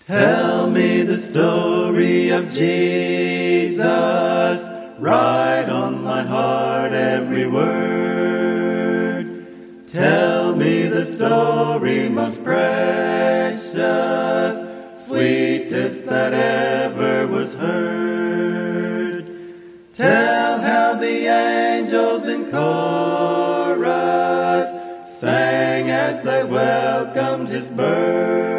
Tell me the story of Jesus, write on my heart every word. Tell me the story most precious, sweetest that ever was heard. Tell how the angels in chorus sang as they welcomed his birth.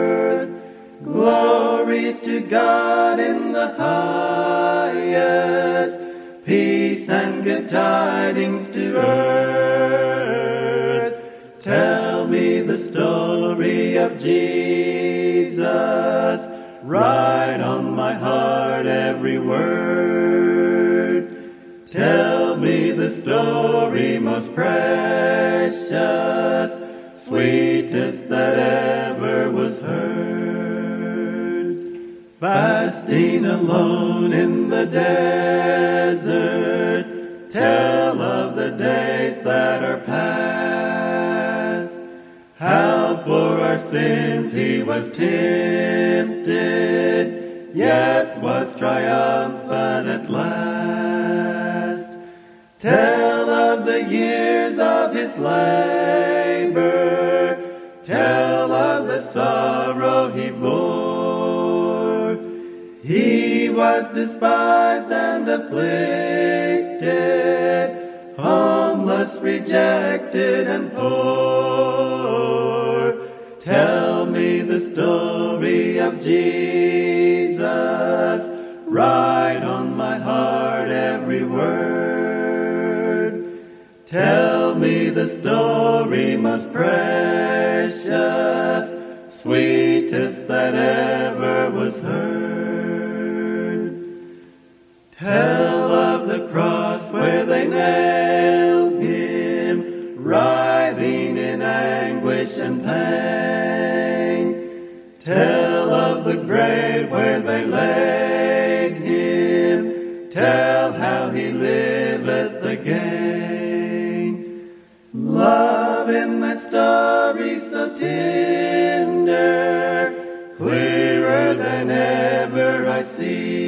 Glory to God in the highest, peace and good tidings to earth. Tell me the story of Jesus, write on my heart every word. Tell me the story most precious, sweetest that ever was heard. Fasting alone in the desert, tell of the days that are past. How for our sins he was tempted, yet was triumphant at last. Tell of the years of his labor, tell of the sorrow he bore. He was despised and afflicted, homeless, rejected, and poor. Tell me the story of Jesus, write on my heart every word. Tell me the story most precious, sweetest that ever was heard. Tell of the cross where they nailed him, writhing in anguish and pain. Tell of the grave where they laid him, tell how he liveth again. Love in the story so tender, clearer than ever I see.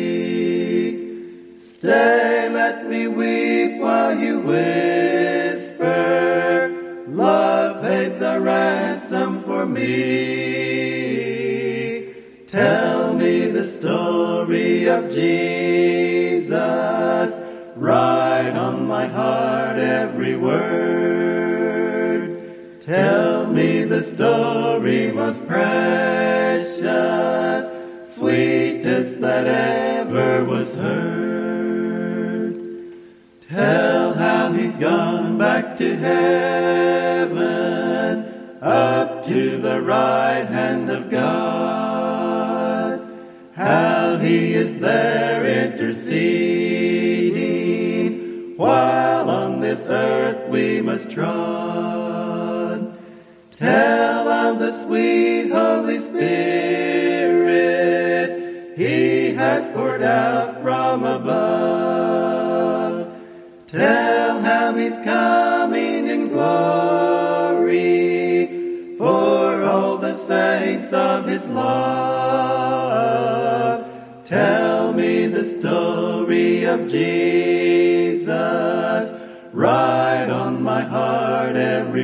Stay, let me weep while you whisper, love paid the ransom for me. Tell me the story of Jesus, write on my heart every word. Tell me the story most precious, sweetest that ever was heard. Tell how he's gone back to heaven, up to the right hand of God. How he is there interceding, while on this earth we must trod. Tell of the sweet Holy Spirit he has poured out from above. Tell how he's coming in glory for all the saints of his love. Tell me the story of Jesus, write on my heart every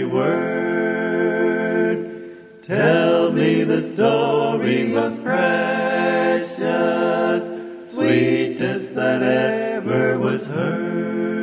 word. Tell me the story most precious, sweetest that ever was heard.